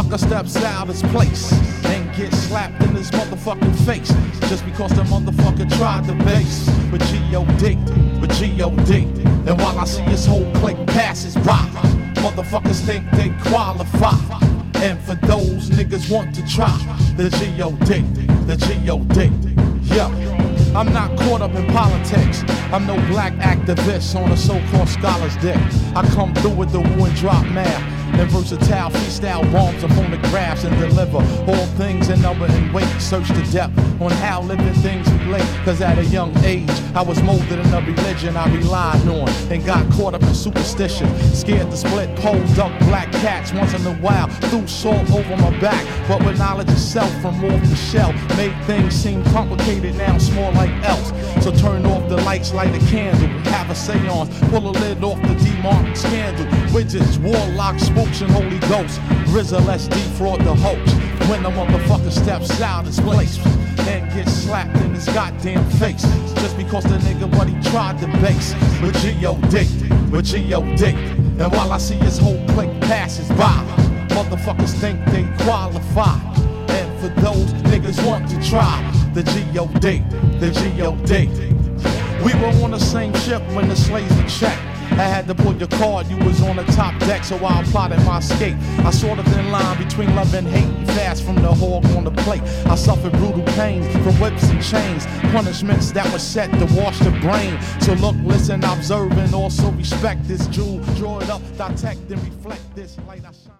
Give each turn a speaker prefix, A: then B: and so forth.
A: motherfucker steps out his place and gets slapped in his motherfucking face just because the motherfucker tried to base with G.O.D. with G.O.D. And while I see his whole clique passes by, motherfuckers think they qualify. And for those niggas want to try the G.O.D., the G.O.D. Yeah, I'm not caught up in politics. I'm no black activist on a so-called scholar's dick. I come through with the woo and drop math and versatile freestyle bombs up on the graphs and deliver all things in number and weight. Search the depth on how living things relate. Cause at a young age, I was molded in a religion I relied on and got caught up in superstition. Scared to split pole, duck black cats once in a while. Threw salt over my back, but with knowledge of self from off the shelf, made things seem complicated, now small like else. So turn off the lights, light a candle, have a seance, pull a lid off the demonic scandal. Witches, warlocks, spooks, and holy ghosts. RZA, let's defraud the hoax. When the motherfucker steps out his place and gets slapped in his goddamn face just because the nigga what he tried to base with G.O.D. with G.O.D. And while I see his whole clique passes by, motherfuckers think they qualify. And for those niggas want to try the G.O.D. the G.O.D. We were on the same ship when the slaves were checked. I had to pull your card, you was on the top deck, so I plotted my escape. I saw the thin line between love and hate, and fast from the hog on the plate. I suffered brutal pain from whips and chains, punishments that were set to wash the brain. So look, listen, observe, and also respect this jewel. Draw it up, dissect, and reflect this light I shine.